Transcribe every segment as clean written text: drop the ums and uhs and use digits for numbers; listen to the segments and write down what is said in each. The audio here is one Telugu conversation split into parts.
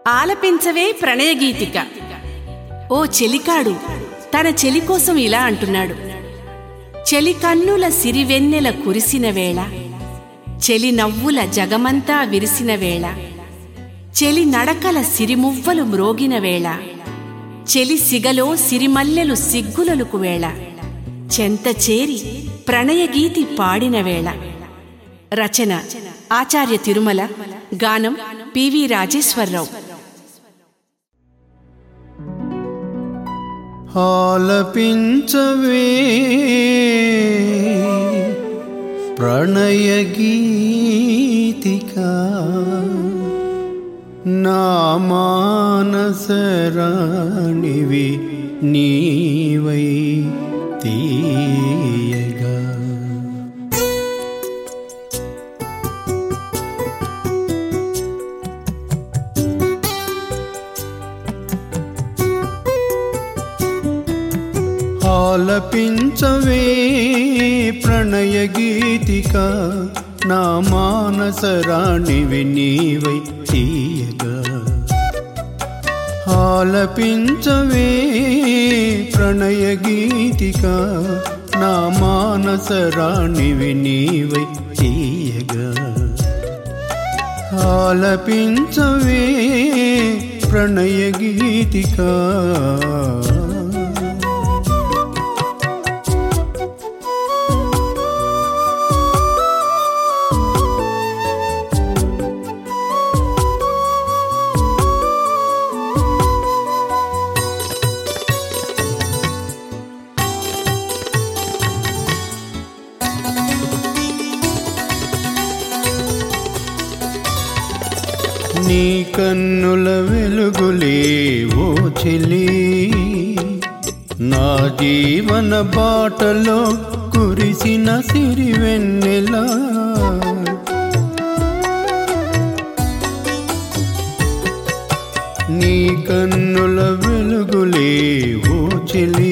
ఆలపించవే ప్రణయగీతిక. ఓ చెలికాడు తన చెలి కోసం ఇలా అంటున్నాడు. చెలి కన్నుల సిరివెన్నెల కురిసిన వేళ, చెలి నవ్వుల జగమంతా విరిసిన వేళ, చెలి నడకల సిరిమువ్వలు మ్రోగిన వేళ, చెలి సిగలో సిరిమల్లెలు సిగ్గులలుకు వేళ, చెంత చేరి ప్రణయగీతి పాడిన వేళ. రచన ఆచార్య తిరుమల. గానం పివి రాజేశ్వరరావు. ఆలపించవే ప్రణయగీతిక, నా మానసరాణివి నీవై తీయగా. ఆలపించవే ప్రణయగీతిక, నా మానసరాణివి నీవై తీయగా. ఆలపించవే ప్రణయగీతిక, నా మానసరాణివి నీవై తీయగా. ఆలపించవే ప్రణయగీతిక. నీ కన్నుల వెలుగులే ఓ చెలి, నా జీవన బాటలో కురిసిన సిరివెన్నెలా. నీ కన్నుల వెలుగులే ఓ చెలి,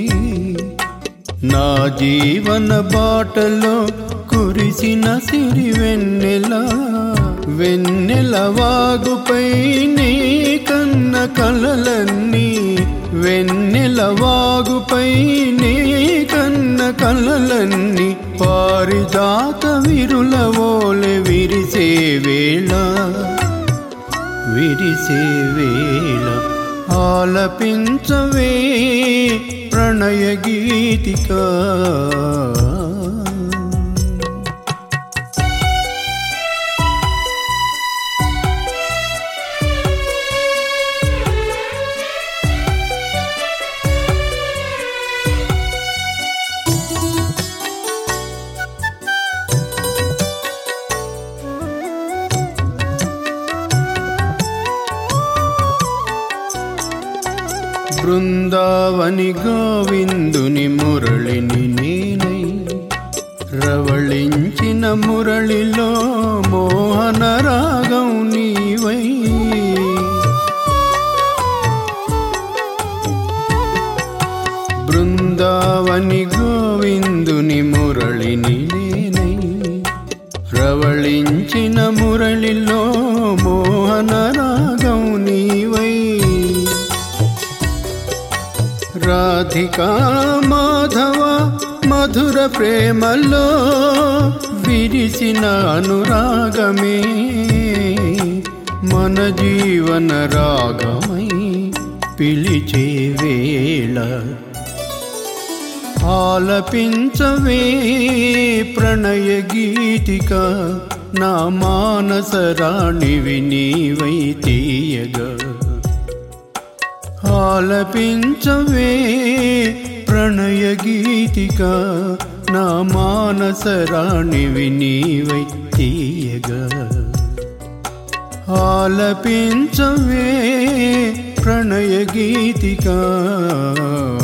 నా జీవన బాటలో కురిసిన సిరివెన్నెలా. వెన్నెల వాగుపై నీ కన్న కలలన్నీ, వెన్నెల వాగుపై నీ కన్న కలలన్నీ, పారిజాత విరులవోలె విరిసే వేళ, విరిసే వేళ. ఆలపించవే ప్రణయగీతిక. బృందావని గోవిందుని మురళిని నేనై, రవళించిన మురళిలో మోహన రాగం నీవై. బృందావని గోవిందుని మురళిని నేనై, రవళించిన మురళిలో మోహన రాగం నీవై. రాధికా మాధవ మధుర ప్రేమలో విరిసిన అనురాగమే, మన జీవన రాగమై పిలిచే వేళ. ఆలపించవే ప్రణయగీతిక, నా మానసరాణివి నీవై తీయగా. ఆలపించవే ప్రణయగీతిక, నా మానసరాణివి నీవై తీయగా. ఆలపించవే ప్రణయగీతిక.